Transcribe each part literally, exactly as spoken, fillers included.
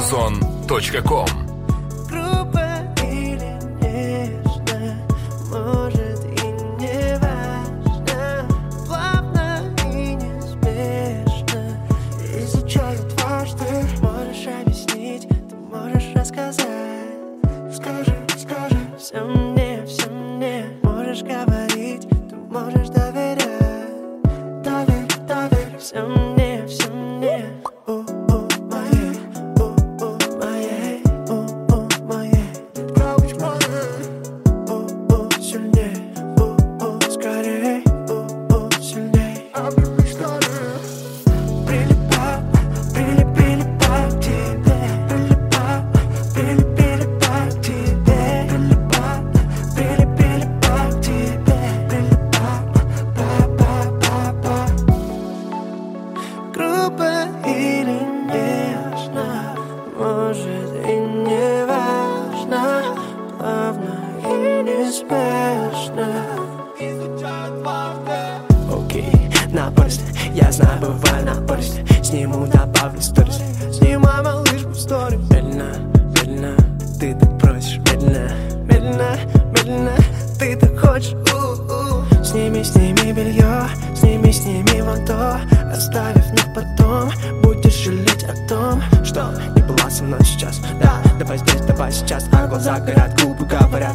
музон точка ком. Грубо или нежно, может и не важно, плавно и неспешно. И сейчас дважды можешь объяснить, ты можешь рассказать. Скажи, скажи, все мне, все мне. Можешь говорить, ты можешь доверять. Доверь, доверь, все мне, все мне. У-у, моей, у-у, моей, у-у, моей. Пробуй моей. У-у, сильней, у-у, скорей, у-у, сильней. Обними скорей. Прилипай, прилип, прилипай к тебе. Прилипай, прилип, прилипай к тебе. Прилипай, прилип, прилипай к тебе. Прилипай, па-па-па-па. Грубо или нежно, может и не важно, плавно и неспешно. Окей, напористо, я знаю, бываю напористо. Сниму, добавлю сторис. Снимай малышку в сторис. Медленно, медленно, ты так просишь. Медленно, медленно, медленно, ты так хочешь. У-у. Сними, сними белье, сними, сними вон то, оставив на потом. Будешь жалеть о том, что не была со мной сейчас. Да, давай здесь, давай сейчас, а глаза горят, губы говорят.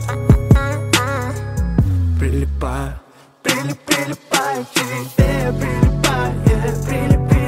Прилипаю, прилип, прилипаю к тебе. Прилипаю, yeah, прилип, прилип.